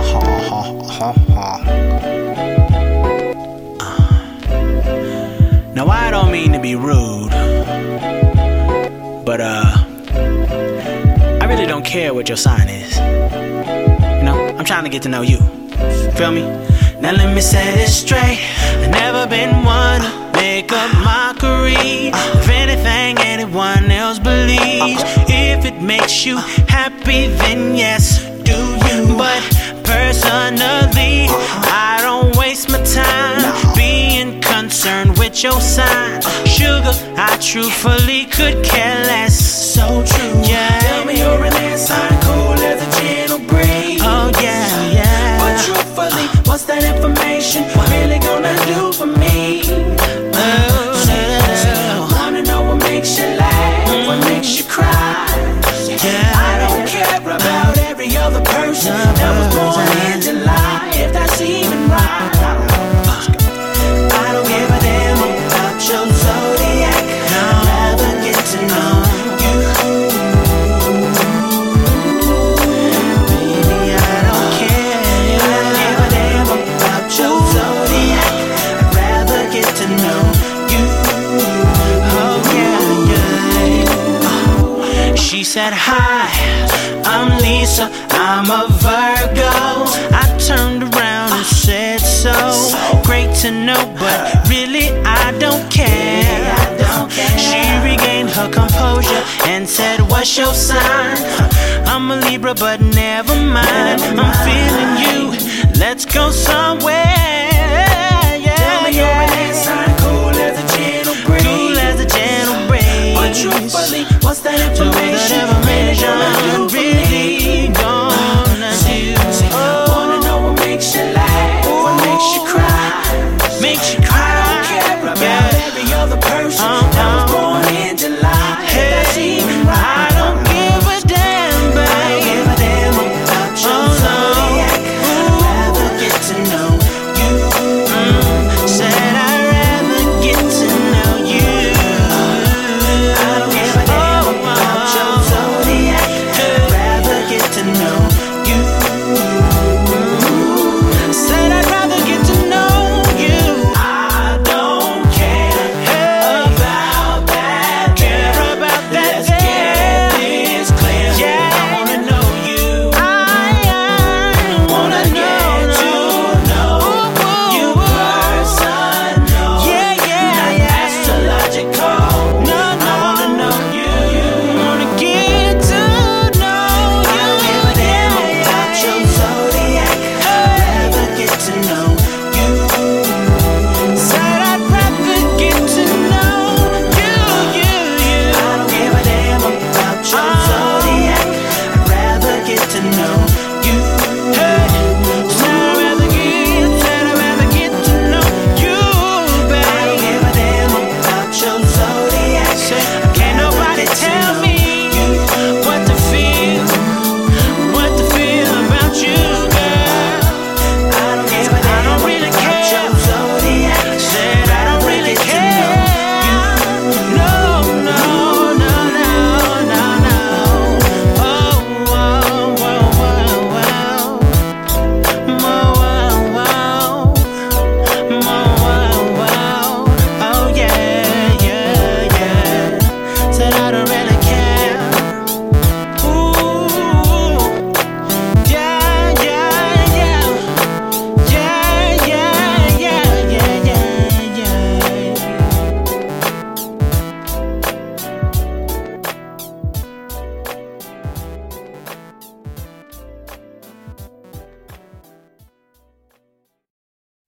Now I don't mean to be rude, but I really don't care what your sign is. You know, I'm trying to get to know you. Feel me? Now let me set it straight. I've never been one to make a mockery of anything anyone else believes. If it makes you happy, then yes, do you. But personally, I don't waste my time being concerned with your sign. Sugar, I truthfully could care less. So true. Yeah. Tell me you're an air sign, cool as a gentle breeze. Oh yeah, yeah. But truthfully, what's that information really gonna do for me? Wanna know what makes you laugh, what makes you cry? I don't care about every other person that was born in July, if that's even right. I don't give a damn about your zodiac. I'd rather get to know you. Baby, I don't care. I don't give a damn about your zodiac. I'd rather get to know you. Oh yeah, yeah. She said, hi, I'm Lisa, I'm a Virgo. I turned around and said so. Great to know, but really I don't care. She regained her composure and said, what's your sign? I'm a Libra, but never mind. I'm feeling you, let's go somewhere. Tell me you're an air sign, cool as a gentle breeze. Cool as a gentle breeze. But truthfully, what's that information